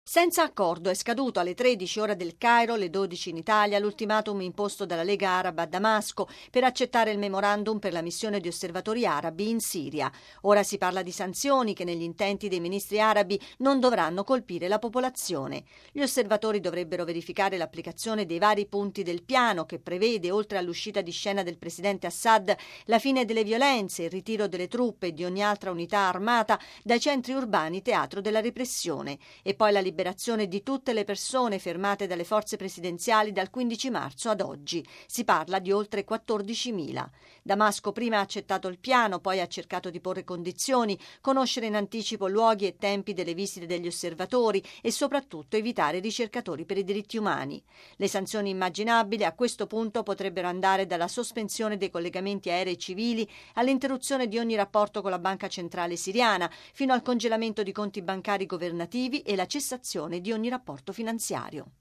Senza accordo è scaduto alle 13 ora del Cairo, le 12 in Italia, l'ultimatum imposto dalla Lega Araba a Damasco per accettare il memorandum per la missione di osservatori arabi in Siria. Ora si parla di sanzioni che negli intenti dei ministri arabi non dovranno colpire la popolazione. Gli osservatori dovrebbero verificare l'applicazione dei vari punti del piano che prevede, oltre all'uscita di scena del presidente Assad, la fine delle violenze, il ritiro delle truppe e di ogni altra unità armata dai centri urbani teatro della repressione e poi la liberazione di tutte le persone fermate dalle forze presidenziali dal 15 marzo ad oggi. Si parla di oltre 14.000. Damasco prima ha accettato il piano, poi ha cercato di porre condizioni, conoscere in anticipo luoghi e tempi delle visite degli osservatori e soprattutto evitare ricercatori per i diritti umani. Le sanzioni immaginabili a questo punto potrebbero andare dalla sospensione dei collegamenti aerei civili all'interruzione di ogni rapporto con la Banca Centrale Siriana, fino al congelamento di conti bancari governativi e la cessazione di ogni rapporto finanziario.